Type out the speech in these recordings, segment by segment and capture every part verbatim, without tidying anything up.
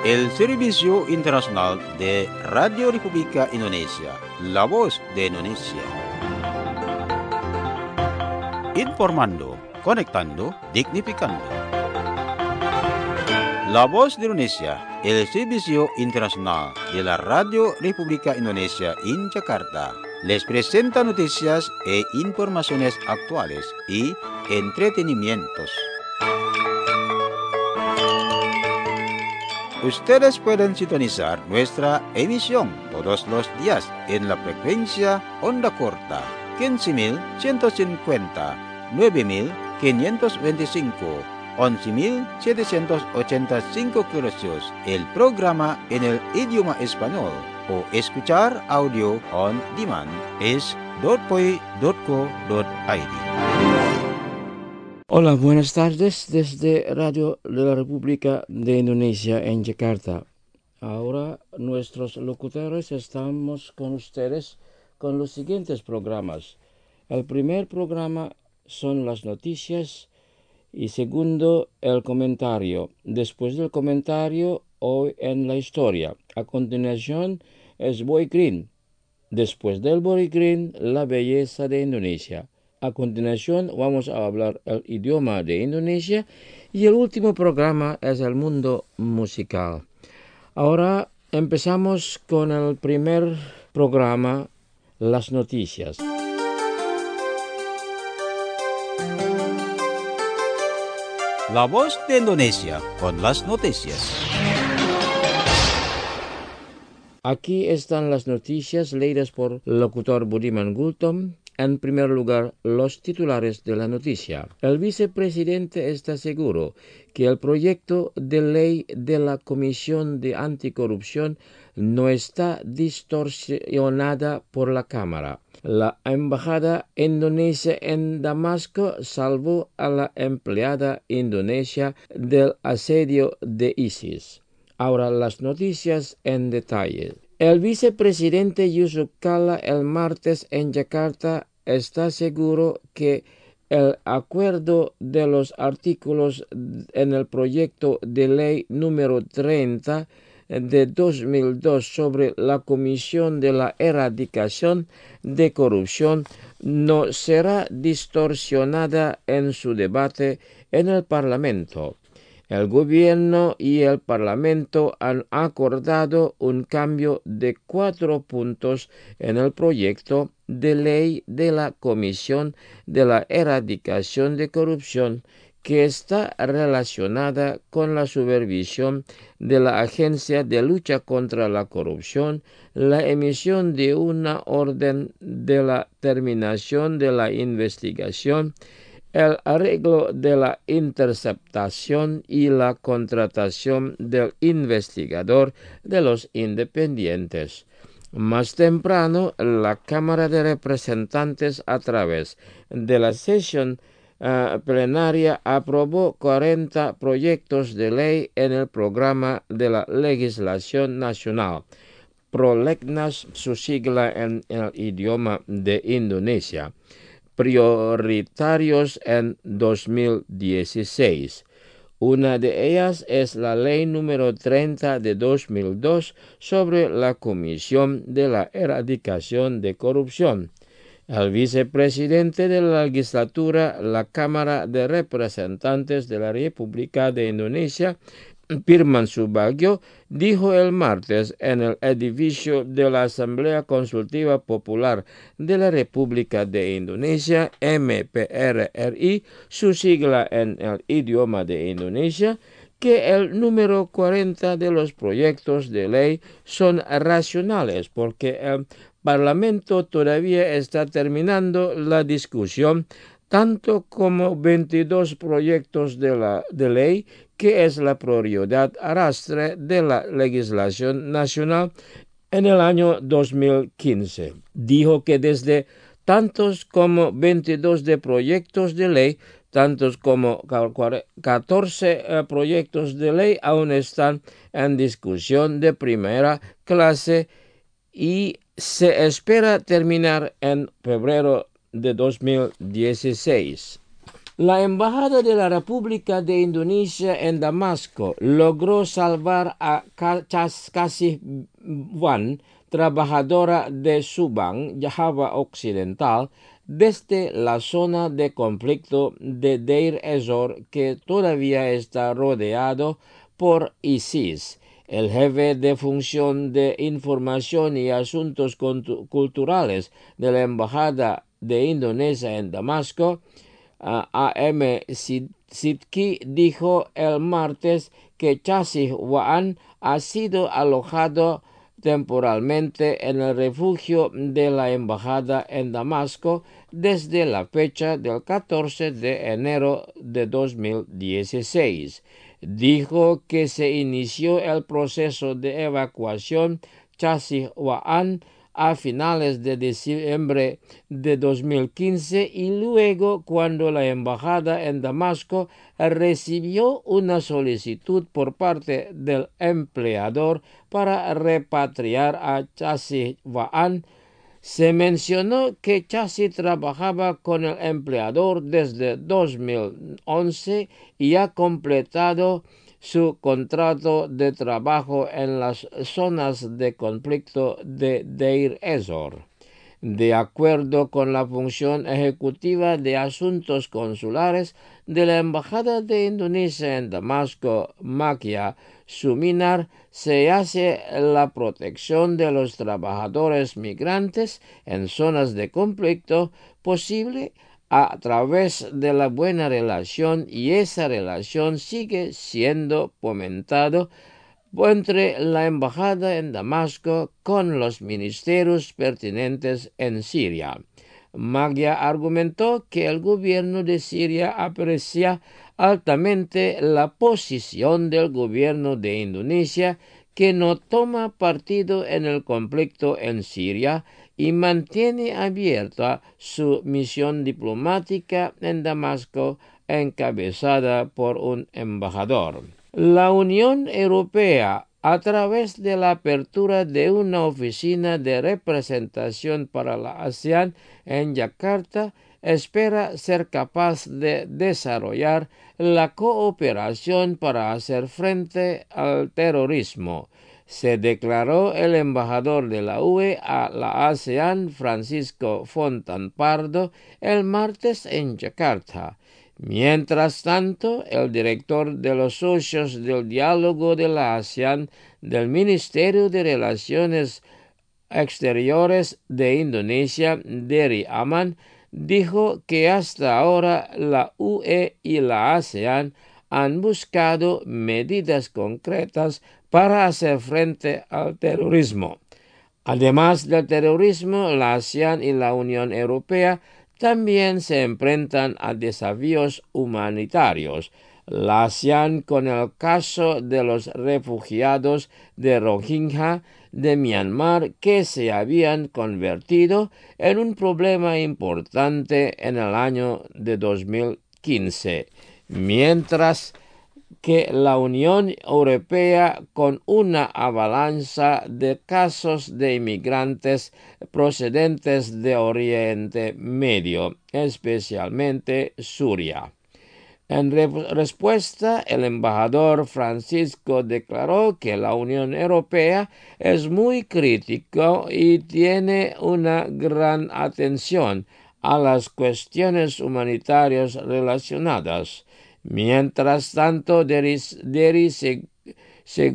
el Servicio Internacional de Radio República Indonesia, la voz de Indonesia. Informando, conectando, dignificando. La voz de Indonesia, el Servicio Internacional de la Radio República Indonesia en Jakarta, les presenta noticias e informaciones actuales y entretenimientos. Ustedes pueden sintonizar nuestra emisión todos los días en la frecuencia onda corta quince mil ciento cincuenta, nueve mil quinientos veinticinco, once mil setecientos ochenta y cinco kHz, el programa en el idioma español, o escuchar audio on demand es dotpoi punto co punto id. Hola, buenas tardes desde Radio de la República de Indonesia en Jakarta. Ahora nuestros locutores estamos con ustedes con los siguientes programas. El primer programa son las noticias y segundo el comentario. Después del comentario, hoy en la historia. A continuación es Boy Green. Después del Boy Green, la belleza de Indonesia. A continuación vamos a hablar el idioma de Indonesia y el último programa es el mundo musical. Ahora empezamos con el primer programa, las noticias. La voz de Indonesia con las noticias. Aquí están las noticias leídas por el locutor Budiman Gultom. En primer lugar, los titulares de la noticia. El vicepresidente está seguro que el proyecto de ley de la Comisión de Anticorrupción no está distorsionada por la Cámara. La embajada indonesia en Damasco salvó a la empleada indonesia del asedio de ISIS. Ahora las noticias en detalle. El vicepresidente Yusuf Kala el martes en Jakarta está seguro que el acuerdo de los artículos en el proyecto de ley número treinta de dos mil dos sobre la Comisión de la Erradicación de Corrupción no será distorsionada en su debate en el Parlamento. El gobierno y el Parlamento han acordado un cambio de cuatro puntos en el proyecto de ley de la Comisión de la Erradicación de Corrupción que está relacionada con la supervisión de la Agencia de Lucha contra la Corrupción, la emisión de una orden de la terminación de la investigación, el arreglo de la interceptación y la contratación del investigador de los independientes. Más temprano, la Cámara de Representantes, a través de la sesión uh, plenaria, aprobó cuarenta proyectos de ley en el programa de la legislación nacional, Prolegnas, su sigla en el idioma de Indonesia, prioritarios en dos mil dieciséis. Una de ellas es la ley número treinta de dos mil dos sobre la Comisión de la Erradicación de Corrupción. El vicepresidente de la legislatura, la Cámara de Representantes de la República de Indonesia, Firman Subagio, dijo el martes en el edificio de la Asamblea Consultiva Popular de la República de Indonesia, M P R R I, su sigla en el idioma de Indonesia, que el número cuarenta de los proyectos de ley son racionales porque el Parlamento todavía está terminando la discusión, tanto como veintidós proyectos de, la, de ley, que es la prioridad arrastre de la legislación nacional en el año dos mil quince. Dijo que desde tantos como veintidós de proyectos de ley, tantos como catorce eh, proyectos de ley aún están en discusión de primera clase y se espera terminar en febrero de dos mil dieciséis. La Embajada de la República de Indonesia en Damasco logró salvar a Kasih Wan, trabajadora de Subang, Java Occidental, desde la zona de conflicto de Deir ez-Zor, que todavía está rodeado por ISIS. El jefe de función de información y asuntos culturales de la Embajada de Indonesia en Damasco, Uh, A M Sidki, dijo el martes que Kasih Wan ha sido alojado temporalmente en el refugio de la embajada en Damasco desde la fecha del catorce de enero de dos mil dieciséis. Dijo que se inició el proceso de evacuación Kasih Wan a finales de diciembre de dos mil quince y luego cuando la embajada en Damasco recibió una solicitud por parte del empleador para repatriar a Kasih Wan, se mencionó que Kasih trabajaba con el empleador desde dos mil once y ha completado su contrato de trabajo en las zonas de conflicto de Deir ez-Zor. De acuerdo con la función ejecutiva de asuntos consulares de la Embajada de Indonesia en Damasco, Makia Suminar, se hace la protección de los trabajadores migrantes en zonas de conflicto posible a través de la buena relación, y esa relación sigue siendo fomentado entre la embajada en Damasco con los ministerios pertinentes en Siria. Magia argumentó que el gobierno de Siria aprecia altamente la posición del gobierno de Indonesia, que no toma partido en el conflicto en Siria y mantiene abierta su misión diplomática en Damasco, encabezada por un embajador. La Unión Europea, a través de la apertura de una oficina de representación para la ASEAN en Yakarta, espera ser capaz de desarrollar la cooperación para hacer frente al terrorismo, se declaró el embajador de la U E a la ASEAN, Francisco Fontan Pardo, el martes en Yakarta. Mientras tanto, el director de los socios del diálogo de la ASEAN del Ministerio de Relaciones Exteriores de Indonesia, Dery Aman, dijo que hasta ahora la U E y la ASEAN han buscado medidas concretas para hacer frente al terrorismo. Además del terrorismo, la ASEAN y la Unión Europea también se enfrentan a desafíos humanitarios. La ASEAN con el caso de los refugiados de Rohingya de Myanmar, que se habían convertido en un problema importante en el año de dos mil quince, mientras que la Unión Europea con una avalancha de casos de inmigrantes procedentes de Oriente Medio, especialmente Siria. En re- respuesta, el embajador Francisco declaró que la Unión Europea es muy crítico y tiene una gran atención a las cuestiones humanitarias relacionadas. Mientras tanto, Dery, Dery se, se,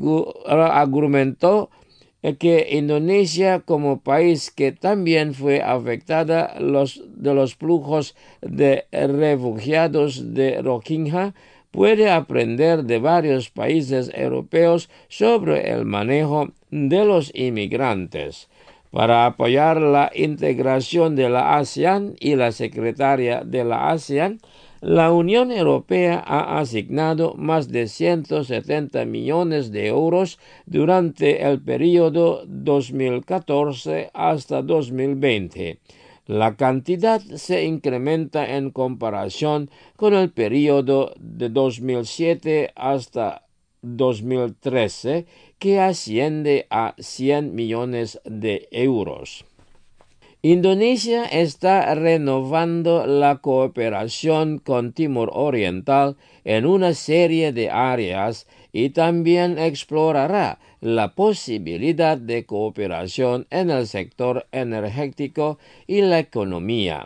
argumentó que Indonesia, como país que también fue afectada los, de los flujos de refugiados de Rohingya, puede aprender de varios países europeos sobre el manejo de los inmigrantes. Para apoyar la integración de la ASEAN y la secretaria de la ASEAN, la Unión Europea ha asignado más de ciento setenta millones de euros durante el periodo dos mil catorce hasta dos mil veinte. La cantidad se incrementa en comparación con el periodo de dos mil siete hasta dos mil trece, que asciende a cien millones de euros. Indonesia está renovando la cooperación con Timor Oriental en una serie de áreas y también explorará la posibilidad de cooperación en el sector energético y la economía.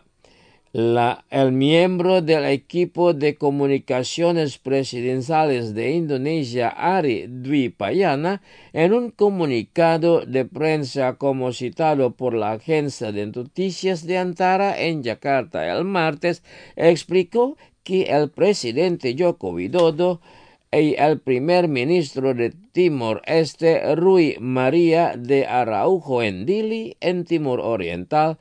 La, el miembro del equipo de comunicaciones presidenciales de Indonesia, Ari Dwi Payana, en un comunicado de prensa como citado por la agencia de noticias de Antara en Yakarta el martes, explicó que el presidente Joko Widodo y el primer ministro de Timor Este, Rui Maria de Araujo en Dili, en Timor Oriental,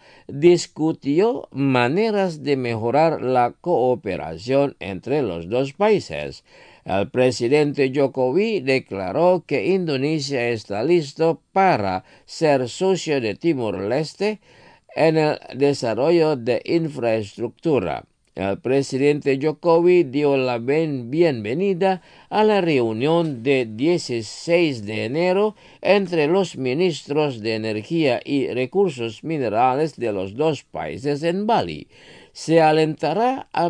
discutió maneras de mejorar la cooperación entre los dos países. El presidente Jokowi declaró que Indonesia está listo para ser socio de Timor-Leste en el desarrollo de infraestructura. El presidente Jokowi dio la bienvenida a la reunión de dieciséis de enero entre los ministros de Energía y Recursos Minerales de los dos países en Bali. Se alentará a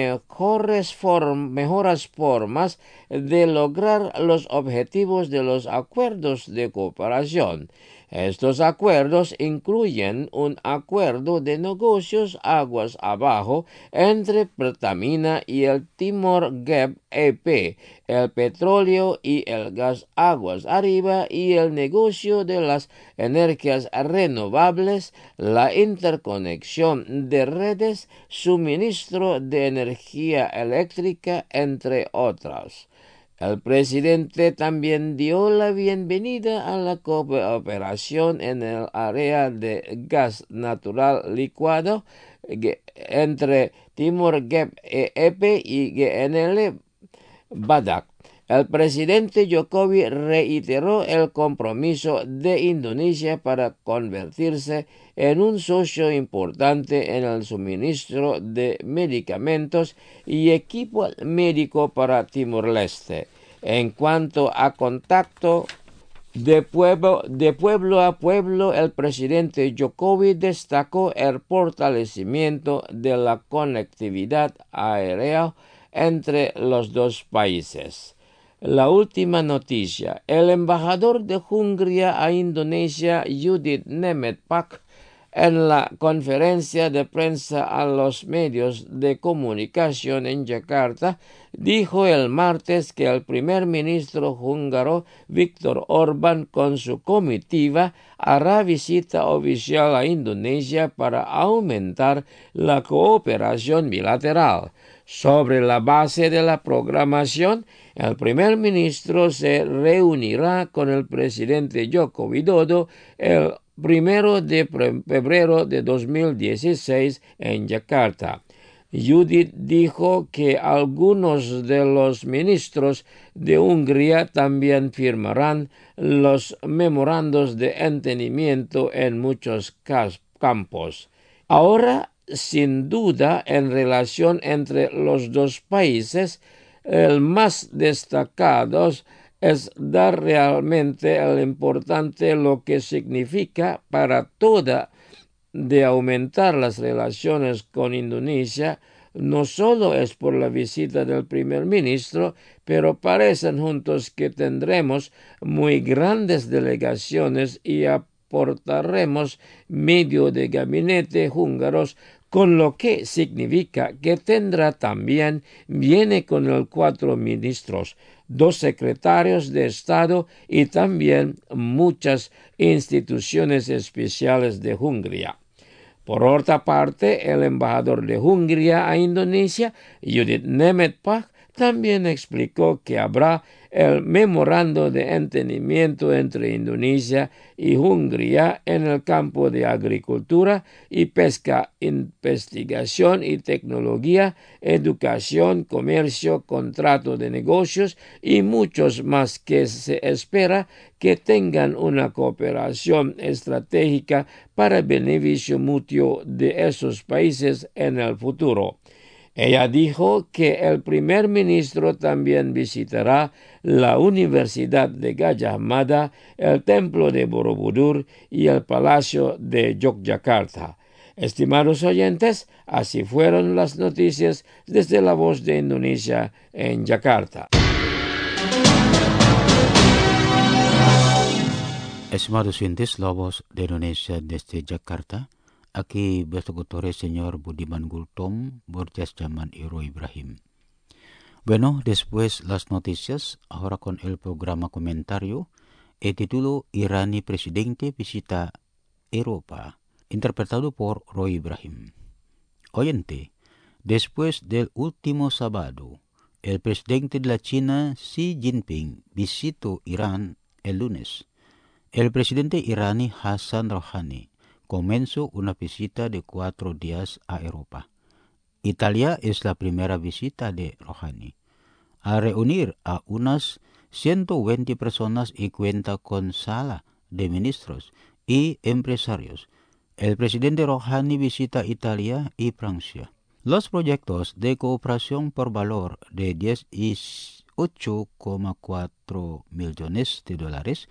mejores form, mejoras formas de lograr los objetivos de los acuerdos de cooperación. Estos acuerdos incluyen un acuerdo de negocios aguas abajo entre Pertamina y el Timor Gap E P, el petróleo y el gas aguas arriba y el negocio de las energías renovables, la interconexión de redes, suministro de energía eléctrica, entre otras. El presidente también dio la bienvenida a la cooperación en el área de gas natural licuado entre Timor Gap E P y G N L Badak. El presidente Jokowi reiteró el compromiso de Indonesia para convertirse en un socio importante en el suministro de medicamentos y equipo médico para Timor-Leste. En cuanto a contacto de pueblo, de pueblo a pueblo, el presidente Jokowi destacó el fortalecimiento de la conectividad aérea entre los dos países. La última noticia. El embajador de Hungría a Indonesia, Judith Nemetpak, en la conferencia de prensa a los medios de comunicación en Yakarta, dijo el martes que el primer ministro húngaro Viktor Orbán con su comitiva hará visita oficial a Indonesia para aumentar la cooperación bilateral. Sobre la base de la programación, el primer ministro se reunirá con el presidente Joko Widodo el primero de febrero de dos mil dieciséis en Yakarta. Judith dijo que algunos de los ministros de Hungría también firmarán los memorandos de entendimiento en muchos campos. Ahora, sin duda, en relación entre los dos países, el más destacado es dar realmente el importante lo que significa para toda de aumentar las relaciones con Indonesia. No solo es por la visita del primer ministro, pero parecen juntos que tendremos muy grandes delegaciones y aportaremos medio de gabinete húngaros, con lo que significa que tendrá también, viene con el cuatro ministros, dos secretarios de Estado y también muchas instituciones especiales de Hungría. Por otra parte, el embajador de Hungría a Indonesia, Judith Nemetpak, también explicó que habrá el memorando de entendimiento entre Indonesia y Hungría en el campo de agricultura y pesca, investigación y tecnología, educación, comercio, contrato de negocios y muchos más que se espera que tengan una cooperación estratégica para beneficio mutuo de esos países en el futuro. Ella dijo que el primer ministro también visitará la Universidad de Gajah Mada, el Templo de Borobudur y el Palacio de Yogyakarta. Estimados oyentes, así fueron las noticias desde La Voz de Indonesia en Yakarta. Estimados oyentes, La Voz de Indonesia desde Jakarta. Aquí bersekutu señor Budiman Gultom, Borjas Zaman Iro Ibrahim. Bueno, después las noticias, ahora con el programa comentario, el título Irani Presidente Visita Europa, interpretado por Roy Ibrahim. Oyente, después del último sábado, el presidente de la China, Xi Jinping, visitó Irán el lunes. El presidente iraní Hassan Rouhani comenzó una visita de cuatro días a Europa. Italia es la primera visita de Rouhani. A reunir a unas ciento veinte personas y cuenta con sala de ministros y empresarios. El presidente Rouhani visita Italia y Francia. Los proyectos de cooperación por valor de dieciocho coma cuatro millones de dólares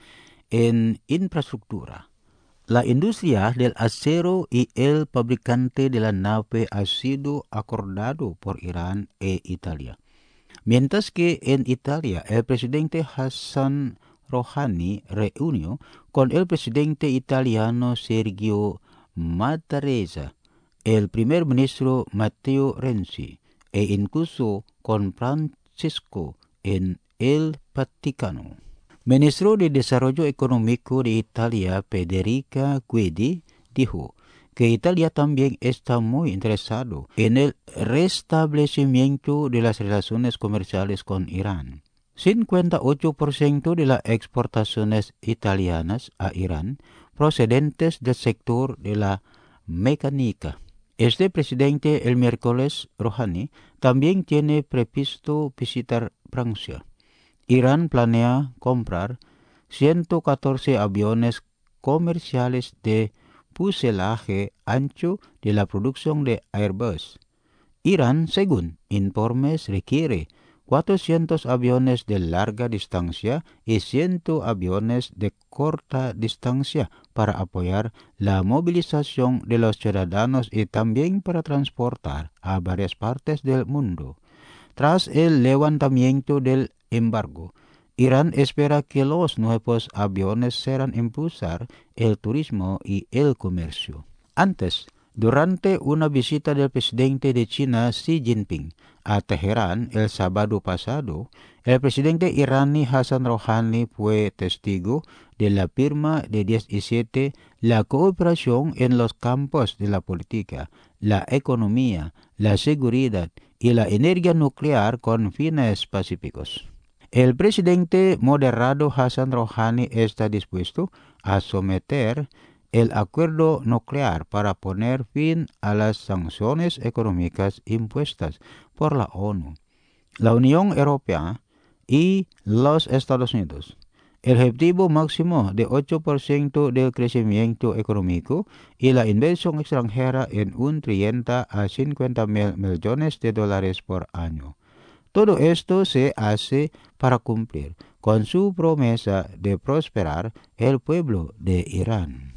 en infraestructura. La industria del acero y el fabricante de la nave ha sido acordado por Irán e Italia. Mientras que en Italia el presidente Hassan Rouhani reunió con el presidente italiano Sergio Mattarella, el primer ministro Matteo Renzi e incluso con Francesco en el Vaticano. Ministro de Desarrollo Económico de Italia, Federica Guidi, dijo que Italia también está muy interesado en el restablecimiento de las relaciones comerciales con Irán. cincuenta y ocho por ciento de las exportaciones italianas a Irán procedentes del sector de la mecánica. Este presidente el miércoles, Rouhani, también tiene previsto visitar Francia. Irán planea comprar ciento catorce aviones comerciales de fuselaje ancho de la producción de Airbus. Irán, según informes, requiere cuatrocientos aviones de larga distancia y cien aviones de corta distancia para apoyar la movilización de los ciudadanos y también para transportar a varias partes del mundo. Tras el levantamiento del embargo, Irán espera que los nuevos aviones serán impulsar el turismo y el comercio. Antes, durante una visita del presidente de China Xi Jinping a Teherán el sábado pasado, el presidente iraní Hassan Rouhani fue testigo de la firma de diecisiete la cooperación en los campos de la política, la economía, la seguridad y la energía nuclear con fines pacíficos. El presidente moderado Hassan Rouhani está dispuesto a someter el acuerdo nuclear para poner fin a las sanciones económicas impuestas por la ONU, la Unión Europea y los Estados Unidos. El objetivo máximo de ocho por ciento del crecimiento económico y la inversión extranjera en un treinta a cincuenta mil millones de dólares por año. Todo esto se hace para cumplir con su promesa de prosperar el pueblo de Irán.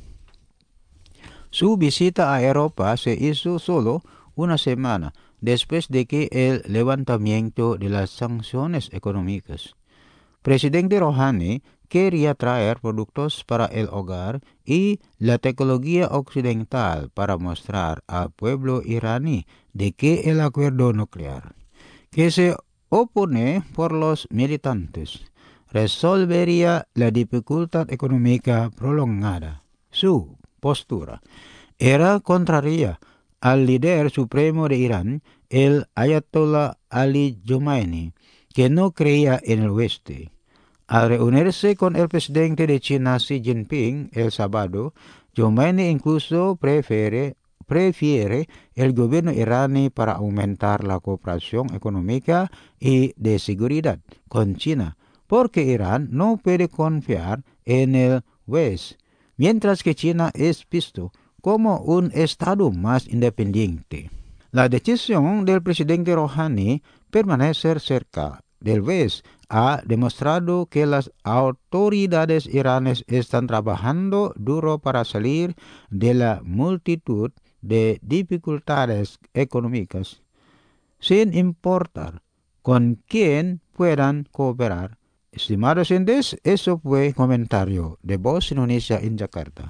Su visita a Europa se hizo solo una semana después de que el levantamiento de las sanciones económicas. Presidente Rouhani quería traer productos para el hogar y la tecnología occidental para mostrar al pueblo iraní de que el acuerdo nuclear, que se opone por los militantes, resolvería la dificultad económica prolongada. Su postura era contraria al líder supremo de Irán, el Ayatollah Ali Khomeini, que no creía en el oeste. Al reunirse con el presidente de China Xi Jinping el sábado, Khomeini incluso prefiere, prefiere el gobierno iraní para aumentar la cooperación económica y de seguridad con China, porque Irán no puede confiar en el oeste, mientras que China es visto como un estado más independiente. La decisión del presidente Rouhani permanecer cerca del West ha demostrado que las autoridades iraníes están trabajando duro para salir de la multitud de dificultades económicas, sin importar con quién puedan cooperar. Estimados oyentes, eso fue comentario de Voz Indonesia en Jakarta.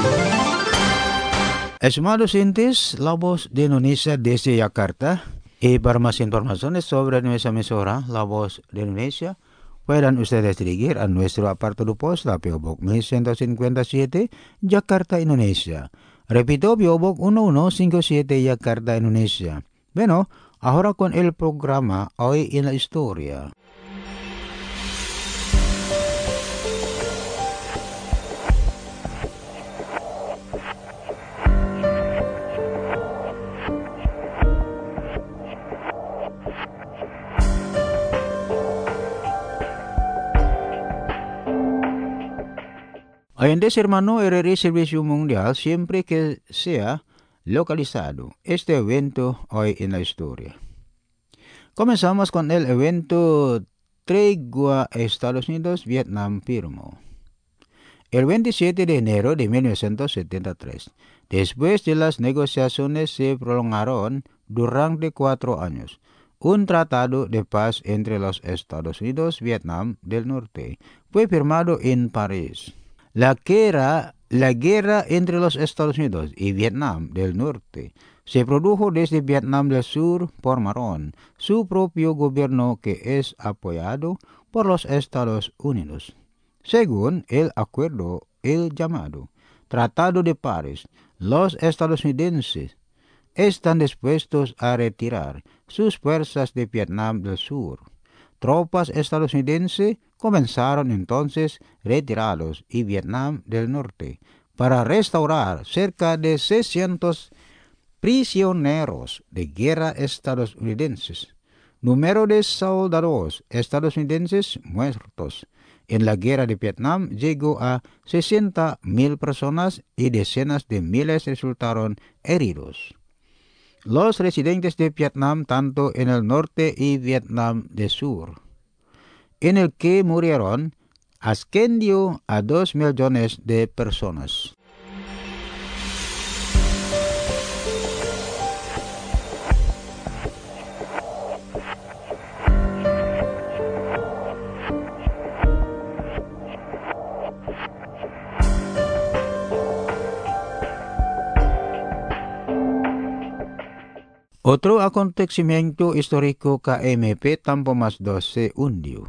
Estimados oyentes, la Voz de Indonesia desde Jakarta. Y para más informaciones sobre nuestra emisora, La Voz de Indonesia, pueden ustedes dirigir a nuestro apartado posta P O Box mil ciento cincuenta y siete, Jakarta, Indonesia. Repito, P O Box mil ciento cincuenta y siete, Jakarta, Indonesia. Bueno, ahora con el programa Hoy en la Historia. Oyentes hermano, R R I Servicio Mundial, siempre que sea localizado este evento Hoy en la Historia. Comenzamos con el evento Tregua Estados Unidos-Vietnam firmó el veintisiete de enero de mil novecientos setenta y tres. Después de las negociaciones se prolongaron durante cuatro años. Un tratado de paz entre los Estados Unidos y Vietnam del Norte fue firmado en París. La guerra, la guerra entre los Estados Unidos y Vietnam del Norte se produjo desde Vietnam del Sur formaron su propio gobierno que es apoyado por los Estados Unidos. Según el acuerdo, el llamado Tratado de París, los estadounidenses están dispuestos a retirar sus fuerzas de Vietnam del Sur. Tropas estadounidenses comenzaron entonces retirados y Vietnam del Norte para restaurar cerca de seiscientos prisioneros de guerra estadounidenses. Número de soldados estadounidenses muertos en la guerra de Vietnam llegó a sesenta mil personas y decenas de miles resultaron heridos. Los residentes de Vietnam, tanto en el norte y Vietnam del Sur, en el que murieron, ascendió a dos millones de personas. Otro acontecimiento histórico, K M P Tampo Mas dos se hundió.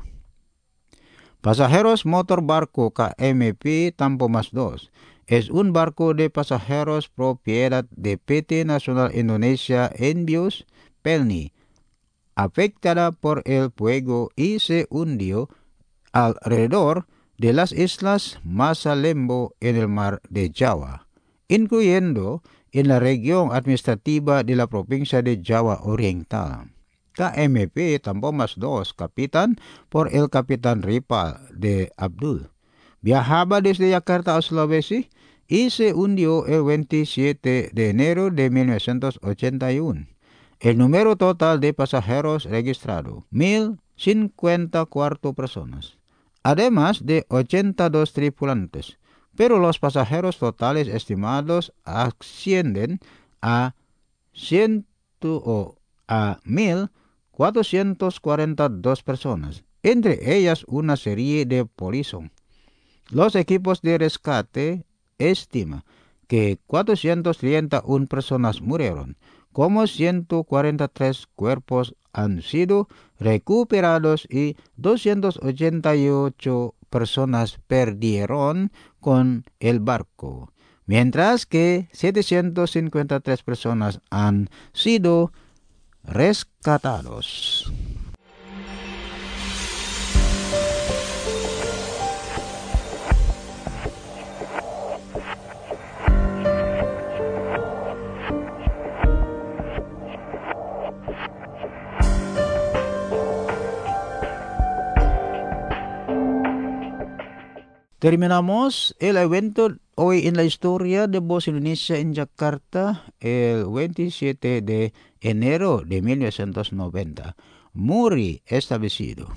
Pasajeros motor barco K M P Tampo Mas dos es un barco de pasajeros propiedad de P T Nasional Indonesia Envios Pelni, afectada por el fuego y se hundió alrededor de las islas Masalembo en el mar de Java, incluyendo en la región administrativa de la provincia de Java Oriental. K M P Tampo Mas dos, capitán por el capitán Ripal de Abdul, viajaba desde Jakarta a Sulawesi y se hundió el veintisiete de enero de mil novecientos ochenta y uno. El número total de pasajeros registrado, mil cincuenta y cuatro personas, además de ochenta y dos tripulantes. Pero los pasajeros totales estimados ascienden a ciento o a mil cuatrocientas cuarenta y dos personas, entre ellas una serie de polizón. Los equipos de rescate estiman que cuatrocientas treinta y una personas murieron, como ciento cuarenta y tres cuerpos han sido recuperados y doscientas ochenta y ocho personas perdieron con el barco, mientras que setecientas cincuenta y tres personas han sido rescatados. Terminamos el evento hoy en la historia de Voz Indonesia en Jakarta, el veintisiete de enero de mil novecientos noventa, Muri establecido.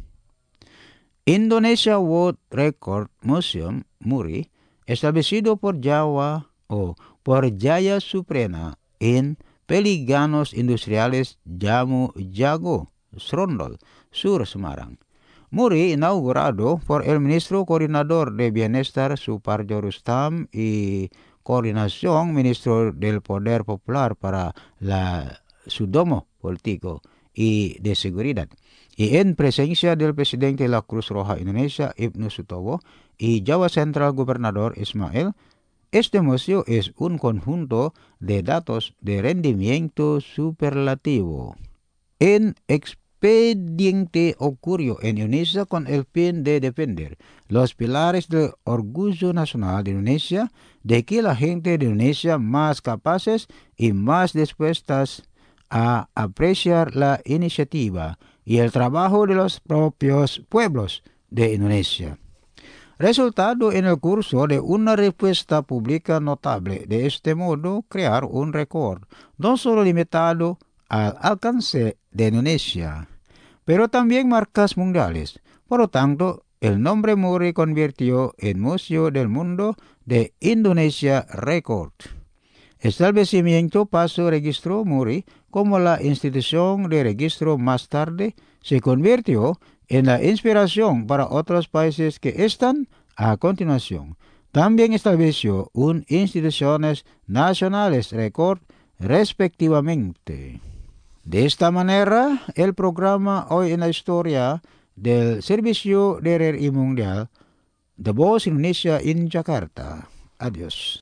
Indonesia World Record Museum, Muri, establecido por Jawa o por Jaya Suprena en Peliganos Industriales Jamu Jago, Srondol, Sur Semarang. Muri inaugurado por el ministro coordinador de Bienestar Suparjo Rustam y coordinación ministro del Poder Popular para la Sudomo Político y de Seguridad, y en presencia del presidente de la Cruz Roja Indonesia, Ibnu Sutowo, y Jawa Central Gobernador Ismail. Este museo es un conjunto de datos de rendimiento superlativo. En expediente ocurrió en Indonesia con el fin de defender los pilares del orgullo nacional de Indonesia, de que la gente de Indonesia más capaces y más dispuestas a apreciar la iniciativa y el trabajo de los propios pueblos de Indonesia. Resultado en el curso de una respuesta pública notable. De este modo, crear un récord, no solo limitado al alcance de Indonesia, pero también marcas mundiales. Por lo tanto, el nombre Muri convirtió en Museo del Mundo de Indonesia Record. Establecimiento pasó registró Muri como la institución de registro. Más tarde se convirtió en la inspiración para otros países que están a continuación. También estableció un instituciones nacionales récord respectivamente. De esta manera, el programa Hoy en la Historia del Servicio de R R I Mundial de Voz Indonesia en Jakarta. Adiós.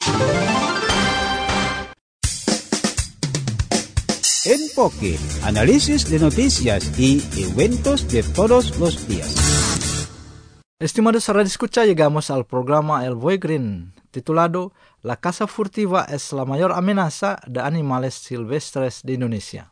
Enfoque, análisis de noticias y eventos de todos los días. Estimados radio escucha, llegamos al programa El Buey Green, titulado La caza furtiva es la mayor amenaza de animales silvestres de Indonesia.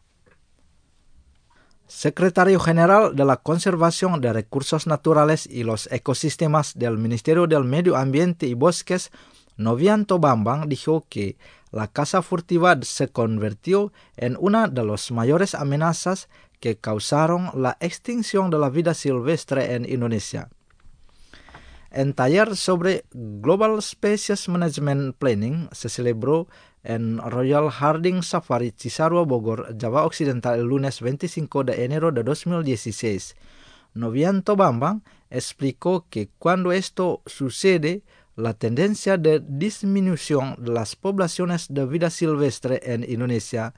Secretario General de la Conservación de Recursos Naturales y los Ecosistemas del Ministerio del Medio Ambiente y Bosques, Novianto Bambang, dijo que la caza furtiva se convirtió en una de las mayores amenazas que causaron la extinción de la vida silvestre en Indonesia. En taller sobre Global Species Management Planning se celebró en Royal Harding Safari Cisarua, Bogor, Java Occidental, el lunes veinticinco de enero de dos mil dieciséis. Novianto Bambang explicó que cuando esto sucede, la tendencia de disminución de las poblaciones de vida silvestre en Indonesia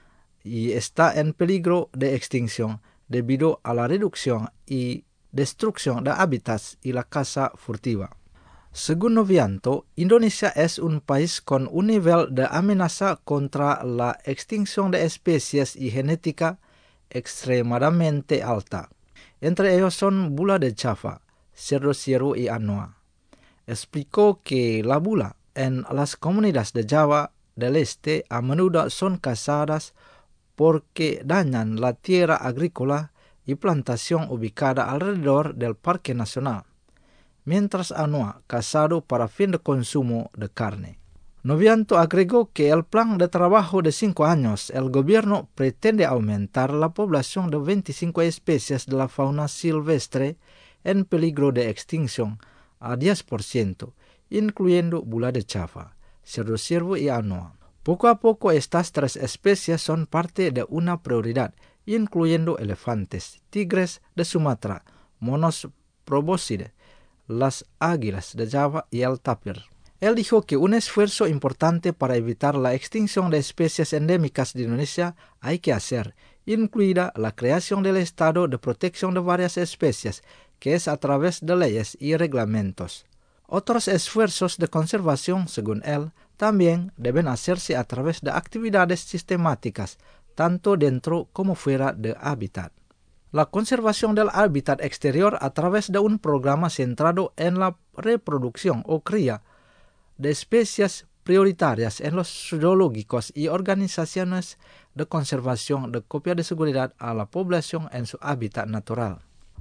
y está en peligro de extinción debido a la reducción y destrucción de hábitats y la caza furtiva. Según Novianto, Indonesia es un país con un nivel de amenaza contra la extinción de especies y genética extremadamente alta. Entre ellos son bula de Java, cerdo ciervo y anoa. Explicó que la bula en las comunidades de Java del Este a menudo son cazadas porque dañan la tierra agrícola y plantación ubicada alrededor del Parque Nacional, mientras anoa cazado para fin de consumo de carne. Novianto agregó que el plan de trabajo de cinco años, el gobierno pretende aumentar la población de veinticinco especies de la fauna silvestre en peligro de extinción a diez por ciento, incluyendo bula de Java, cerdo ciervo y anoa. Poco a poco estas tres especies son parte de una prioridad, incluyendo elefantes, tigres de Sumatra, monos probóscides, las águilas de Java y el tapir. Él dijo que un esfuerzo importante para evitar la extinción de especies endémicas de Indonesia hay que hacer, incluida la creación del Estado de Protección de varias especies, que es a través de leyes y reglamentos. Otros esfuerzos de conservación, según él, también deben hacerse a través de actividades sistemáticas, tanto dentro como fuera de hábitat. La conservación del hábitat exterior a través de un programa centrado en la reproducción o cría de especies prioritarias en los zoológicos y organizaciones de conservación de copia de seguridad a la población en su hábitat natural.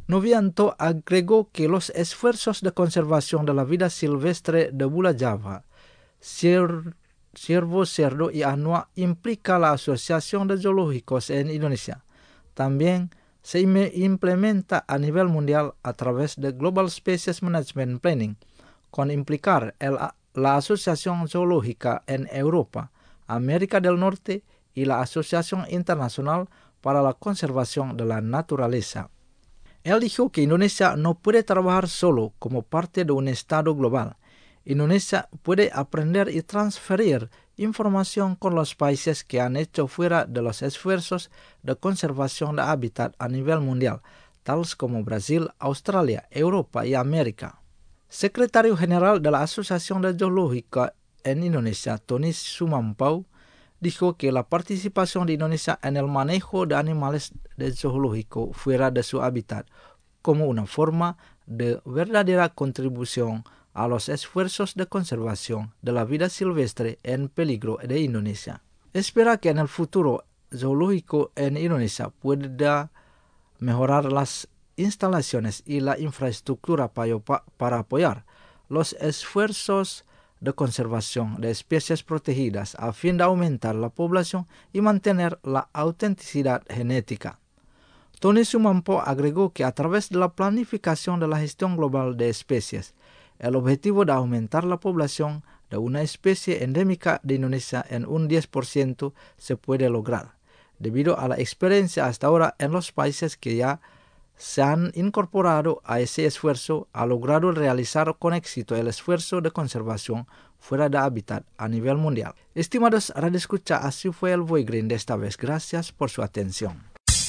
Novianto agregó que los esfuerzos de conservación de la vida silvestre de Bula Java, cier- ciervo, cerdo y anua implica la Asociación de Zoológicos en Indonesia. También se implementa a nivel mundial a través de Global Species Management Planning, con implicar el, la Asociación Zoológica en Europa, América del Norte y la Asociación Internacional para la Conservación de la Naturaleza. Él dijo que Indonesia no puede trabajar solo como parte de un Estado global. Indonesia puede aprender y transferir información con los países que han hecho fuera de los esfuerzos de conservación de hábitat a nivel mundial, tales como Brasil, Australia, Europa y América. Secretario General de la Asociación de Zoológica en Indonesia, Tony Sumampau, dijo que la participación de Indonesia en el manejo de animales de zoológico fuera de su hábitat como una forma de verdadera contribución a los esfuerzos de conservación de la vida silvestre en peligro de Indonesia. Espera que en el futuro zoológico en Indonesia pueda mejorar las instalaciones y la infraestructura para apoyar los esfuerzos de conservación de especies protegidas a fin de aumentar la población y mantener la autenticidad genética. Tony Sumampo agregó que a través de la planificación de la gestión global de especies, el objetivo de aumentar la población de una especie endémica de Indonesia en un diez por ciento se puede lograr, debido a la experiencia hasta ahora en los países que ya se han incorporado a ese esfuerzo, ha logrado realizar con éxito el esfuerzo de conservación fuera de hábitat a nivel mundial. Estimados radioescucha, así fue el Voigreen de esta vez. Gracias por su atención.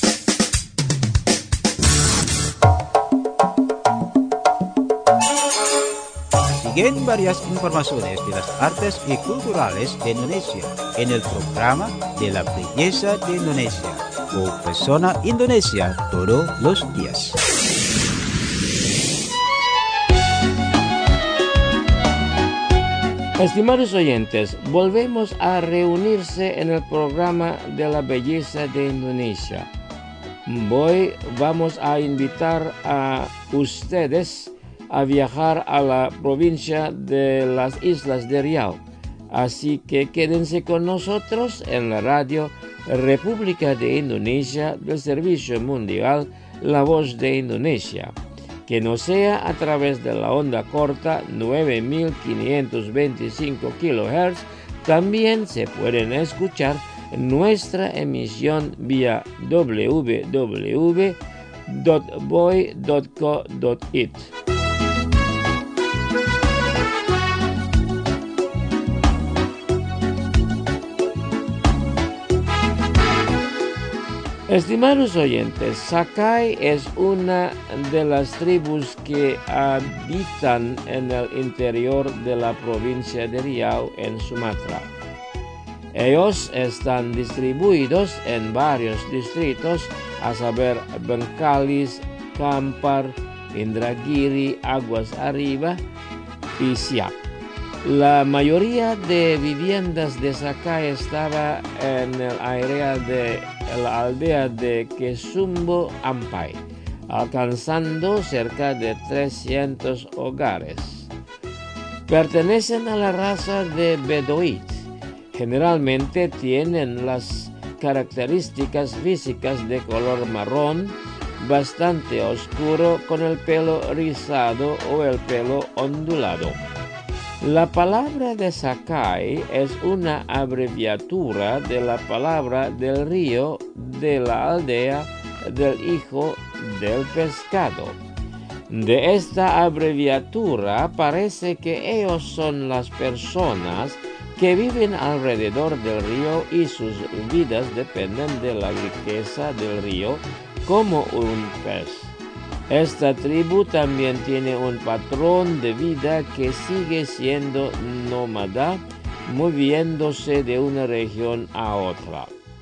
Siguen varias informaciones de las artes y culturales de Indonesia en el programa de la belleza de Indonesia o Persona Indonesia todos los días. Estimados oyentes, volvemos a reunirse en el programa de la belleza de Indonesia. Hoy vamos a invitar a ustedes a viajar a la provincia de las Islas de Riau. Así que quédense con nosotros en la radio República de Indonesia del Servicio Mundial La Voz de Indonesia, que no sea a través de la onda corta nueve mil quinientos veinticinco kilohertz. También se pueden escuchar nuestra emisión vía doble u doble u doble u punto boy punto co punto it. Estimados oyentes, Sakai es una de las tribus que habitan en el interior de la provincia de Riau en Sumatra. Ellos están distribuidos en varios distritos, a saber Bengkalis, Kampar, Indragiri, Aguas Arriba y Siak. La mayoría de viviendas de Sakai estaba en el área de la aldea de Kesumbo Ampai, alcanzando cerca de trescientos hogares. Pertenecen a la raza de Bedoit. Generalmente tienen las características físicas de color marrón, bastante oscuro, con el pelo rizado o el pelo ondulado. La palabra de Sakai es una abreviatura de la palabra del río de la aldea del hijo del pescado. De esta abreviatura parece que ellos son las personas que viven alrededor del río y sus vidas dependen de la riqueza del río como un pez. Esta tribu también tiene un patrón de vida que sigue siendo nómada, moviéndose de una región a otra.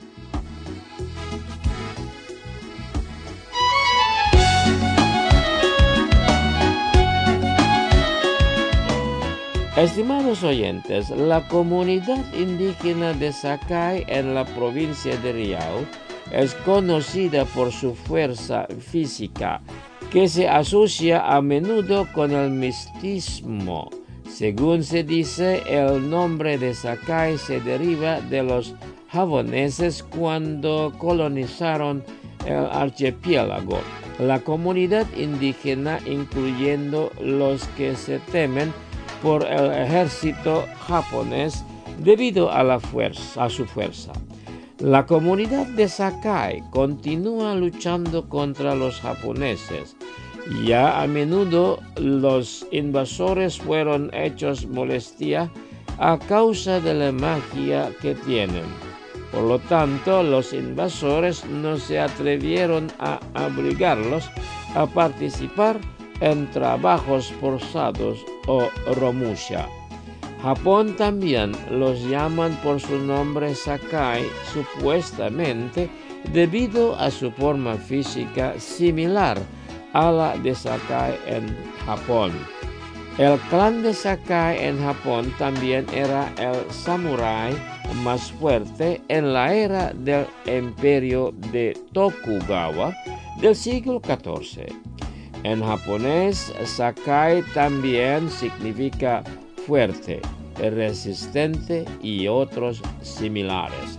Estimados oyentes, la comunidad indígena de Sakai en la provincia de Riau es conocida por su fuerza física, que se asocia a menudo con el misticismo. Según se dice, el nombre de Sakai se deriva de los japoneses cuando colonizaron el archipiélago. La comunidad indígena, incluyendo los que se temen por el ejército japonés debido a, la fuerza, a su fuerza. La comunidad de Sakai continúa luchando contra los japoneses. Ya a menudo los invasores fueron hechos molestia a causa de la magia que tienen. Por lo tanto, los invasores no se atrevieron a obligarlos a participar en trabajos forzados o romusha. Japón también los llaman por su nombre Sakai, supuestamente debido a su forma física similar a la de Sakai en Japón. El clan de Sakai en Japón también era el samurái más fuerte en la era del imperio de Tokugawa del siglo catorce. En japonés, Sakai también significa fuerte, resistente y otros similares.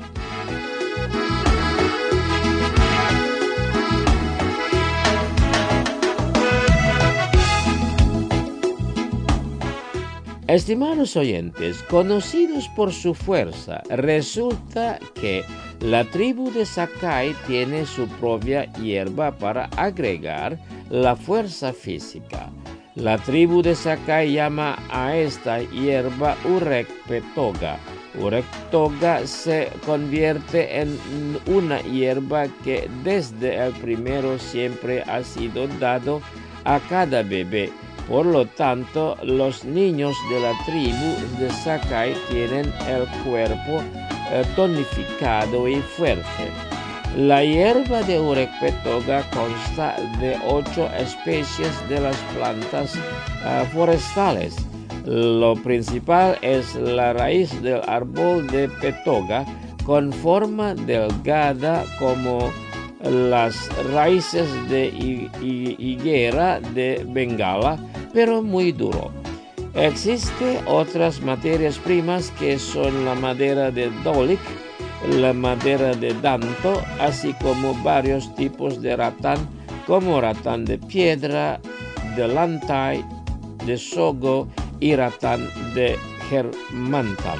Estimados oyentes, conocidos por su fuerza, resulta que la tribu de Sakai tiene su propia hierba para agregar la fuerza física. La tribu de Sakai llama a esta hierba Urekpetoga. Urekpetoga se convierte en una hierba que desde el primero siempre ha sido dado a cada bebé. Por lo tanto, los niños de la tribu de Sakai tienen el cuerpo eh, tonificado y fuerte. La hierba de Urekpetoga consta de ocho especies de las plantas uh, forestales. Lo principal es la raíz del árbol de petoga con forma delgada como las raíces de higuera de Bengala, pero muy duro. Existen otras materias primas que son la madera de Dolik, la madera de Danto, así como varios tipos de ratán, como ratán de piedra, de lantai, de sogo y ratán de germantan.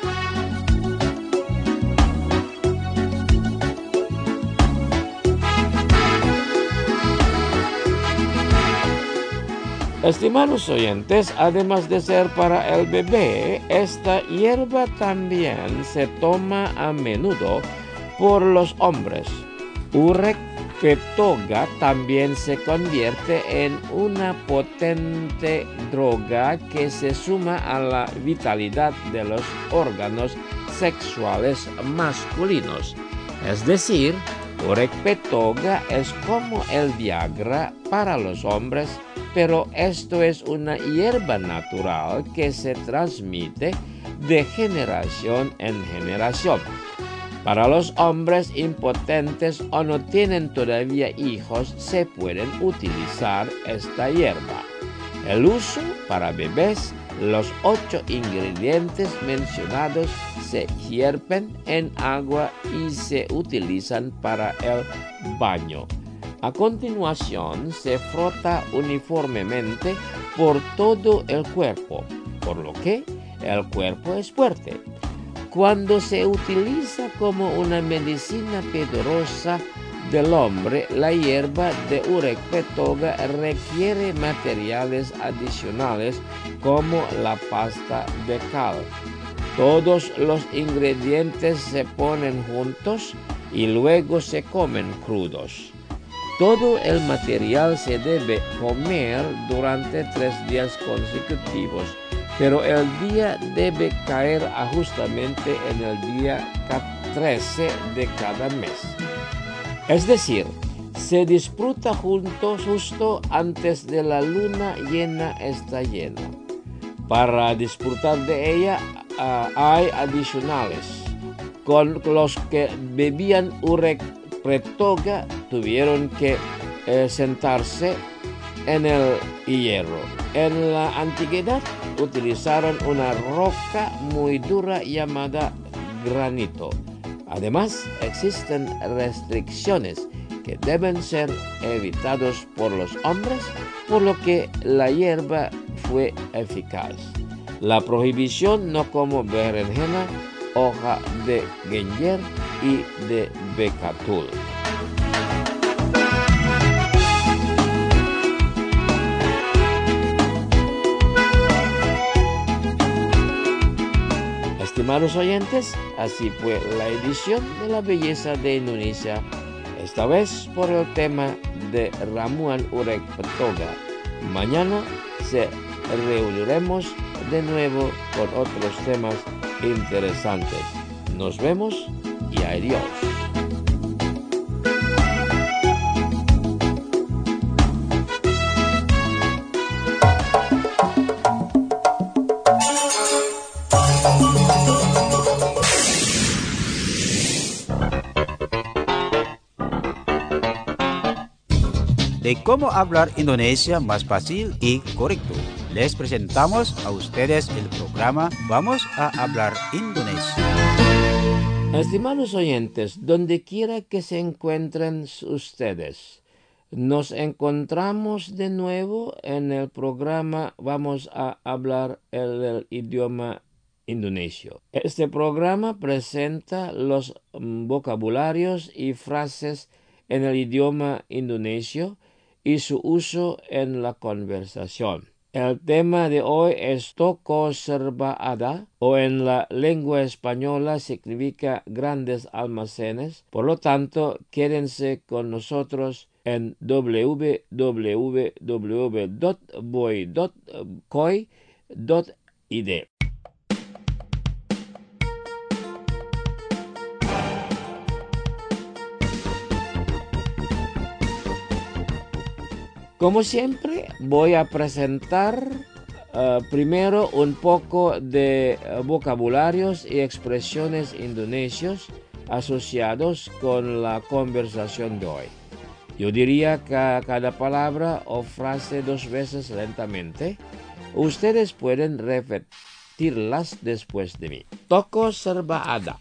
Estimados oyentes, además de ser para el bebé, esta hierba también se toma a menudo por los hombres. Urekpetoga también se convierte en una potente droga que se suma a la vitalidad de los órganos sexuales masculinos. Es decir, Urekpetoga es como el Viagra para los hombres, pero esto es una hierba natural que se transmite de generación en generación. Para los hombres impotentes o no tienen todavía hijos, se pueden utilizar esta hierba. El uso para bebés, los ocho ingredientes mencionados se hierven en agua y se utilizan para el baño. A continuación, se frota uniformemente por todo el cuerpo, por lo que el cuerpo es fuerte. Cuando se utiliza como una medicina poderosa del hombre, la hierba de Urekpetoga requiere materiales adicionales como la pasta de cal. Todos los ingredientes se ponen juntos y luego se comen crudos. Todo el material se debe comer durante tres días consecutivos, pero el día debe caer justamente en el día trece de cada mes. Es decir, se disfruta juntos justo antes de la luna llena está llena. Para disfrutar de ella uh, hay adicionales. Con los que bebían Urekpetoga retoga tuvieron que eh, sentarse en el hierro. En la antigüedad utilizaron una roca muy dura llamada granito. Además, existen restricciones que deben ser evitados por los hombres, por lo que la hierba fue eficaz. La prohibición no como berenjena, hoja de genjer y de becatul. Estimados oyentes, así fue la edición de La Belleza de Indonesia, esta vez por el tema de Ramuan Urek Petoga. Mañana se reuniremos de nuevo con otros temas interesantes. Nos vemos y adiós. De cómo hablar Indonesia más fácil y correcto. Les presentamos a ustedes el programa Vamos a hablar Indonesia. Estimados oyentes, donde quiera que se encuentren ustedes, nos encontramos de nuevo en el programa Vamos a hablar el, el idioma indonesio. Este programa presenta los vocabularios y frases en el idioma indonesio y su uso en la conversación. El tema de hoy es toko serba ada, o en la lengua española significa grandes almacenes. Por lo tanto, quédense con nosotros en w w w punto boy punto koi punto i d. Como siempre, voy a presentar uh, primero un poco de uh, vocabularios y expresiones indonesios asociados con la conversación de hoy. Yo diría que cada palabra o frase dos veces lentamente. Ustedes pueden repetirlas después de mí. Toko serba ada.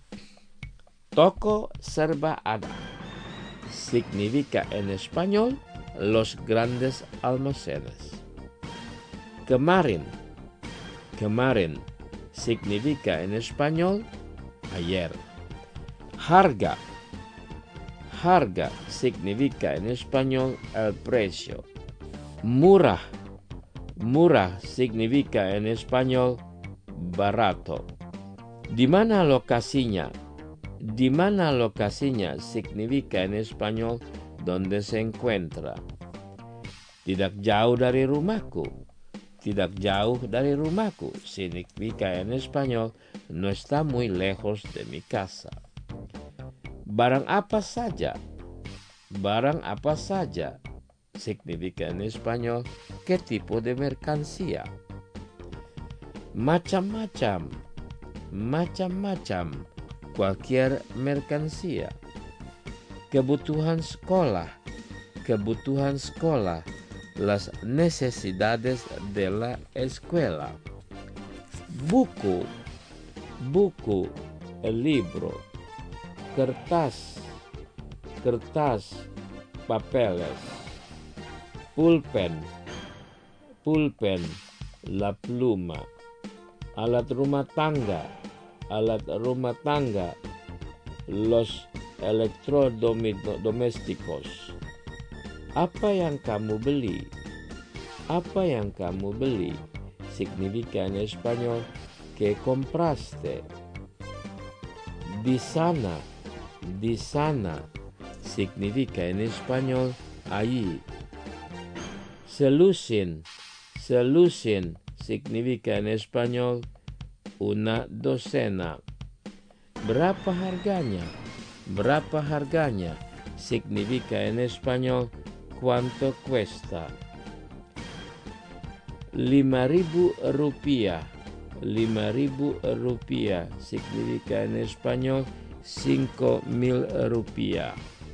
Toko serba ada significa en español los grandes almacenes. Kemarin. Kemarin significa en español ayer. Harga. Harga significa en español el precio. Murah. Murah significa en español barato. Di mana lokasinya? Di mana lokasinya significa en español donde se encuentra. Tidak jauh dari rumahku. Tidak jauh dari rumahku significa en español no está muy lejos de mi casa. Barang apa saja. Barang apa saja significa en español qué tipo de mercancía. Macam-macam. Macam-macam cualquier mercancía. Kebutuhan sekolah, kebutuhan sekolah, las necesidades de la escuela. Buku, buku, el libro. Kertas, kertas, papeles. Pulpen, pulpen, la pluma. Alat rumah tangga, alat rumah tangga, los electrodomésticos. Apa yang kamu beli? Apa yang kamu beli significa en español que compraste. Di sana, di sana significa en español allí. Selusin, selusin significa en español una docena. Berapa harganya? Berapa harganya significa en español cuánto cuesta. Lima ribu rupiah. Lima ribu rupiah significa en español cinco mil rupiah.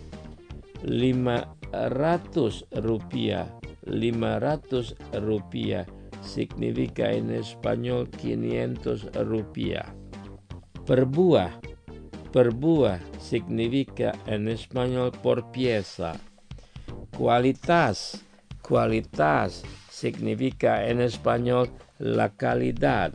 lima ratus rupiah. lima ratus rupiah significa en español quinientos rupiah. Per buah. Per buah significa en español por pieza. Kualitas. Kualitas significa en español la calidad.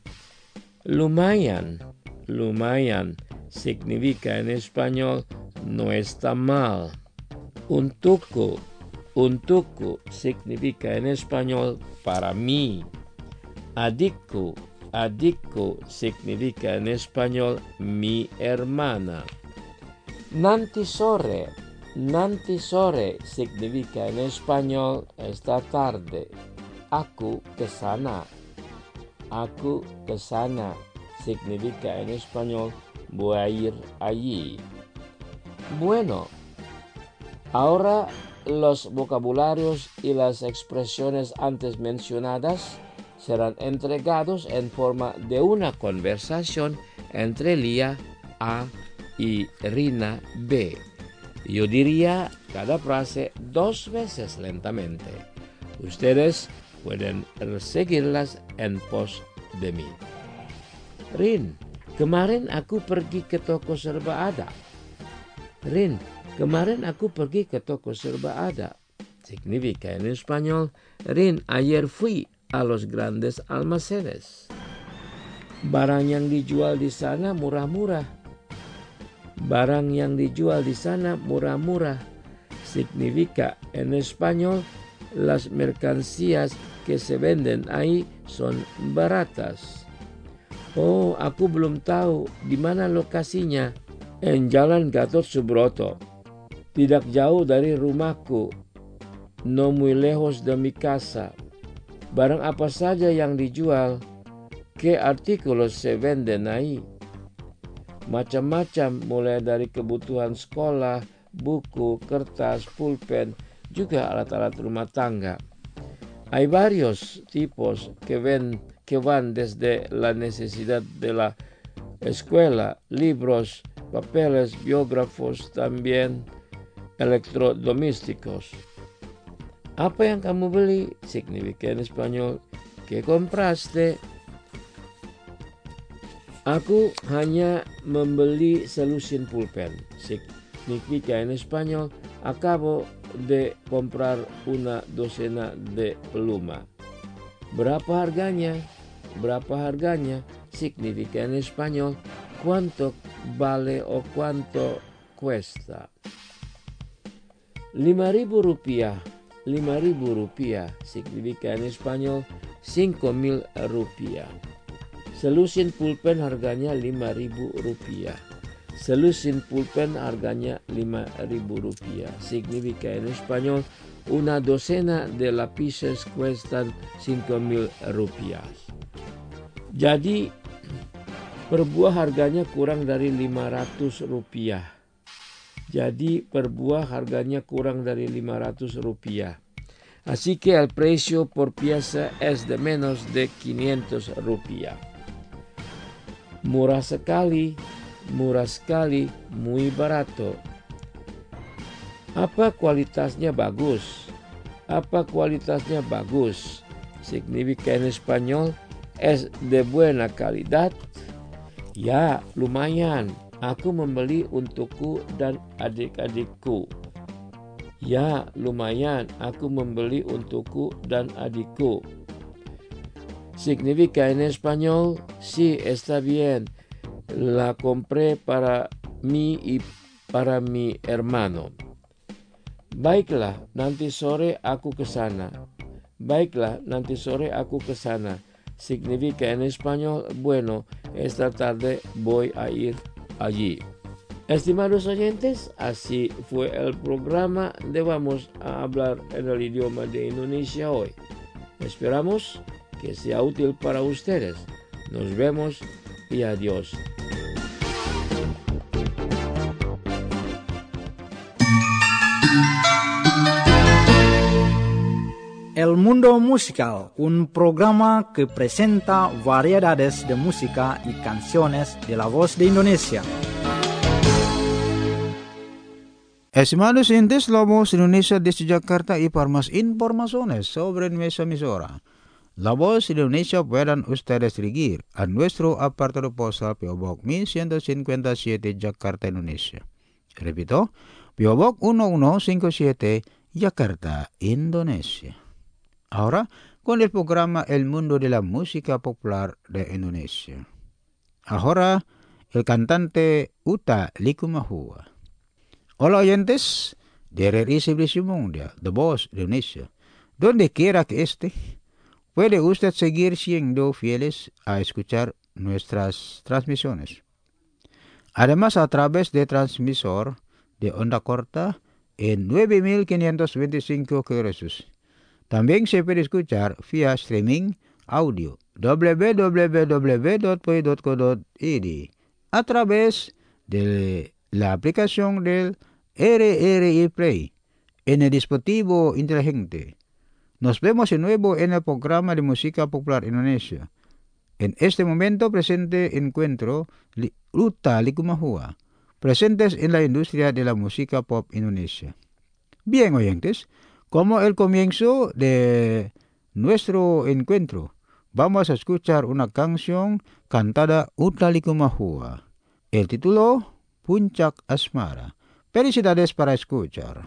Lumayan. Lumayan significa en español no está mal. Untukku. Untukku significa en español para mí. Adikku. Adikku significa en español mi hermana. Nanti sore. Nanti sore significa en español esta tarde. Aku ke sana. Aku ke sana significa en español voy a ir allí. Bueno, ahora los vocabularios y las expresiones antes mencionadas serán entregados en forma de una conversación entre Lia A y Rina B. Yo diría cada frase dos veces lentamente. Ustedes pueden seguirlas en pos de mí. Rin, kemarin aku pergi ke toko serba ada. Rin, kemarin aku pergi ke toko serba ada. Significa en español, Rin, ayer fui a los grandes almacenes. Barang yang dijual di sana murah-murah. Barang yang dijual di sana murah-murah. Significa en español, las mercancías que se venden ahí son baratas. Oh, aku belum tahu di mana lokasinya. En Jalan Gatot Subroto. Tidak jauh dari rumahku. No muy lejos de mi casa. Barang apa saja yang dijual? ¿Qué artículos se venden ahí? Macam-macam, mulai dari kebutuhan sekolah, buku, kertas, pulpen, juga alat-alat rumah tangga. Hay varios tipos que, ven, que van desde la necesidad de la escuela, libros, papeles, biógrafos, también electrodomésticos. Apa yang kamu beli? Significa en español, ¿qué compraste? Aku hanya membeli selusin pulpen. Significa en español, acabo de comprar una docena de pluma. Berapa harganya? Berapa harganya? Significa en español, ¿cuánto vale o cuánto cuesta? Lima ribu rupiah. Lima ribu rupiah. Significa en español, cinco mil rupiah. Selusin pulpen harganya lima ribu rupiah. Selusin pulpen harganya lima ribu rupiah. Significa en español, una docena de lápices cuestan cinco mil rupiah. Jadi, per buah harganya kurang dari lima ratus rupiah. Jadi, per buah harganya kurang dari lima ratus rupiah. Así que el precio por pieza es de menos de quinientos rupiah. Murah sekali, murah sekali, muy barato. Apa kualitasnya bagus? Apa kualitasnya bagus? Significa en español, es de buena calidad. Ya, lumayan. Aku membeli untukku dan adik-adikku. Ya, lumayan. Aku membeli untukku dan adikku. Significa en español, sí, está bien. La compré para mí y para mi hermano. Baiklah, nanti sore aku ke sana. Baiklah, nanti sore aku ke sana. Significa en español, bueno, esta tarde voy a ir allí. Estimados oyentes, así fue el programa de Vamos a hablar en el idioma de Indonesia hoy. Esperamos que sea útil para ustedes. Nos vemos y adiós. El Mundo Musical, un programa que presenta variedades de música y canciones de la voz de Indonesia. Estimados oyentes, la voz Indonesia desde Jakarta y para más informaciones sobre nuestra emisora. La voz Indonesia pueden ustedes dirigir a nuestro apartado postal P O Box mil ciento cincuenta y siete, Jakarta, Indonesia. Repito, P O Box mil ciento cincuenta y siete, Jakarta, Indonesia. Ahora, con el programa El Mundo de la Música Popular de Indonesia. Ahora, el cantante Utha Likumahua. Hola oyentes de R I C Mundial, The Voz de Indonesia. Donde quiera que esté, puede usted seguir siendo fieles a escuchar nuestras transmisiones. Además, a través de transmisor de onda corta en nueve mil quinientos veinticinco kilohertz. También se puede escuchar vía streaming audio w w w punto p punto co punto i d a través de la aplicación del R R I Play en el dispositivo inteligente. Nos vemos de nuevo en el programa de música popular Indonesia. En este momento presente encuentro Utha Likumahua, presentes en la industria de la música pop Indonesia. Bien, oyentes, como el comienzo de nuestro encuentro, vamos a escuchar una canción cantada Utha Likumahua. El título, Puncak Asmara. Felicidades para escuchar.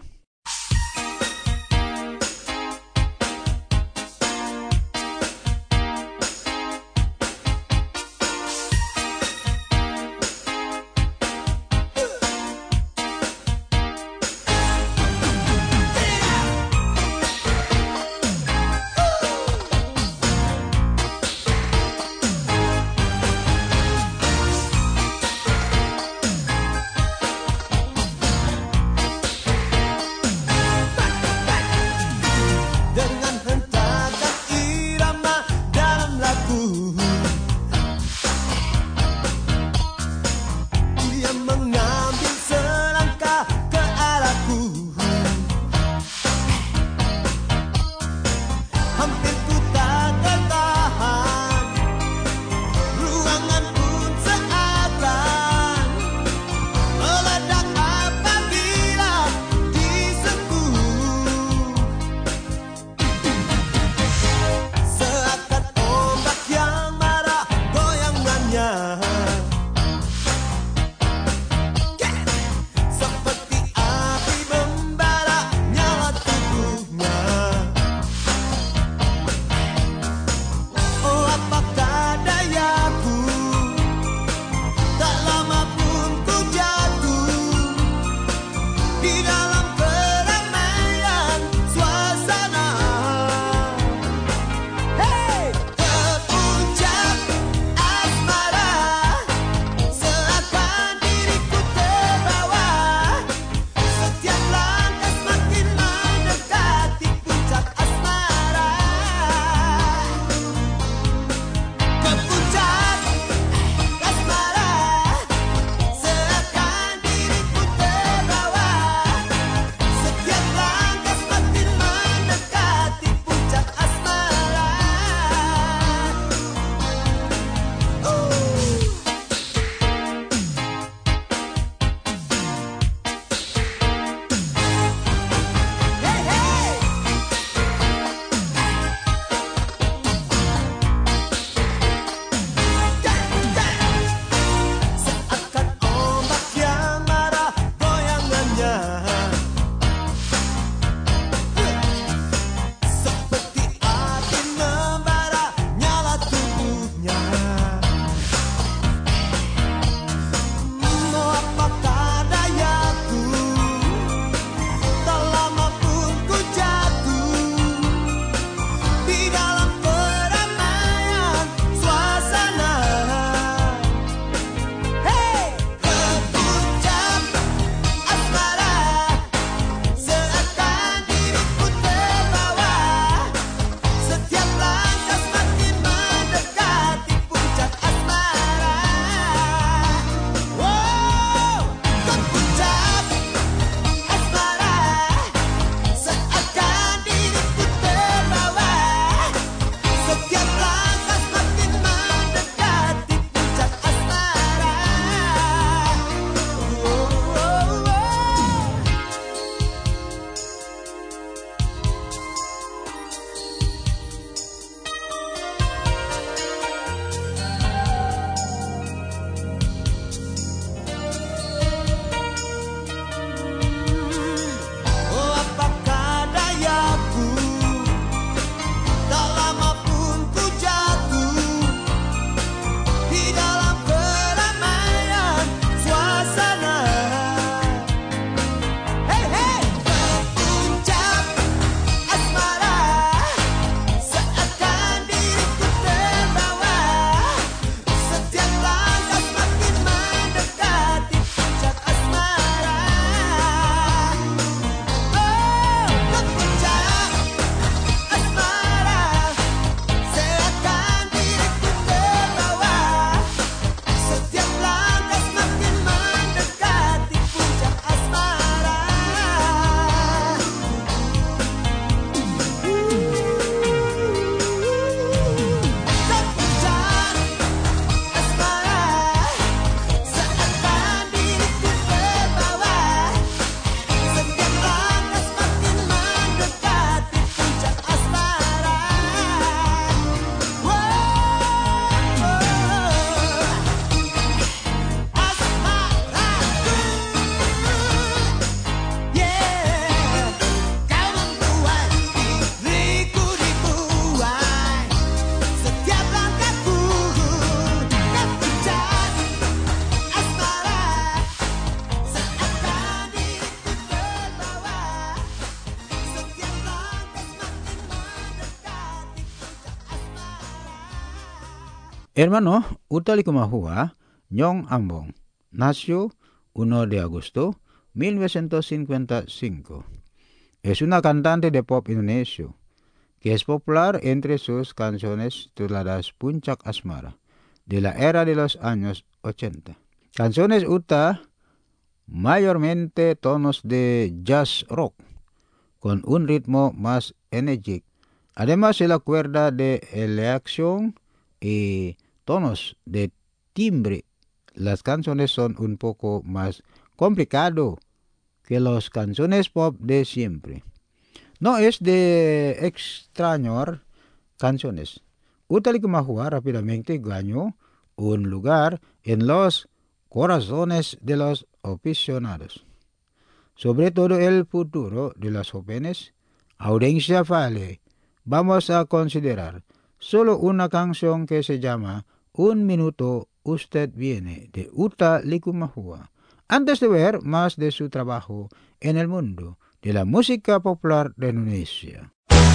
Hermano Utalikumahua Nyong Ambong nació uno de agosto mil novecientos cincuenta y cinco. Es una cantante de pop indonesio que es popular entre sus canciones tituladas Puncak Asmara de la era de los años ochenta. Canciones Uta mayormente tonos de jazz rock con un ritmo más enérgico. Además de la cuerda de elección y tonos de timbre, las canciones son un poco más complicado que las canciones pop de siempre. No es de extrañar canciones. Utalikumahua rápidamente ganó un lugar en los corazones de los aficionados. Sobre todo el futuro de las jóvenes audiencia vale. Vamos a considerar solo una canción que se llama Un Minuto Usted Viene de Utalikumahua. Antes de ver más de su trabajo en el mundo de la música popular de Indonesia.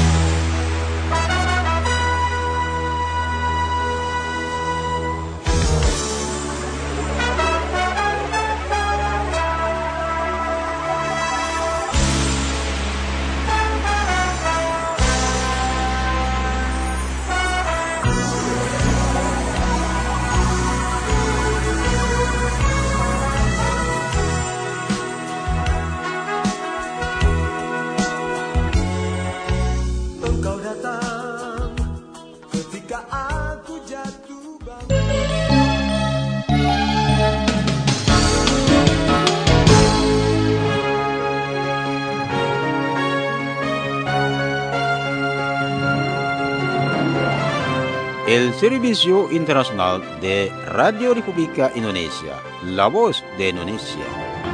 El Servicio Internacional de Radio República Indonesia, La Voz de Indonesia.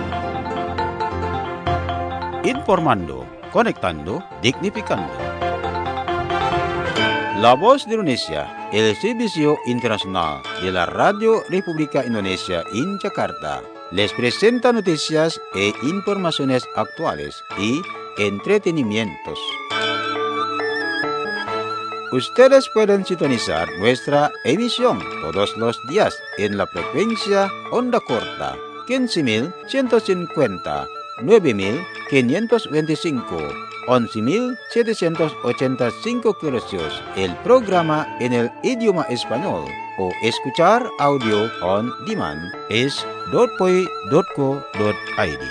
Informando, conectando, dignificando. La Voz de Indonesia, el Servicio Internacional de la Radio República Indonesia en Jakarta, les presenta noticias e informaciones actuales y entretenimientos. Ustedes pueden sintonizar nuestra emisión todos los días en la frecuencia onda corta quince mil ciento cincuenta, nueve mil quinientos veinticinco, once mil setecientos ochenta y cinco kilohertz, el programa en el idioma español, o escuchar audio on demand es dotpoi dot co dot i d.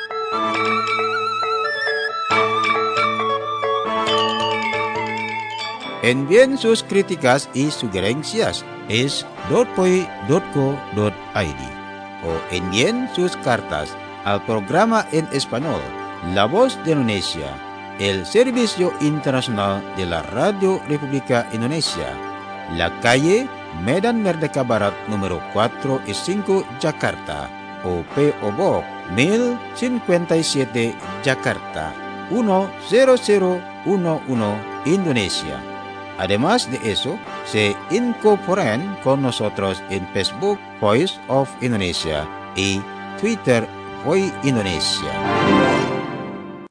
Envíen sus críticas y sugerencias es dotpoi dot co dot i d o envíen sus cartas al programa en español La Voz de Indonesia, el Servicio Internacional de la Radio República Indonesia, la calle Medan Merdeka Barat número cuatro y cinco Jakarta, o P O Box mil cincuenta y siete Jakarta, uno cero cero uno uno Indonesia. Además de eso, se incorporan con nosotros en Facebook Voice of Indonesia y Twitter Voice Indonesia.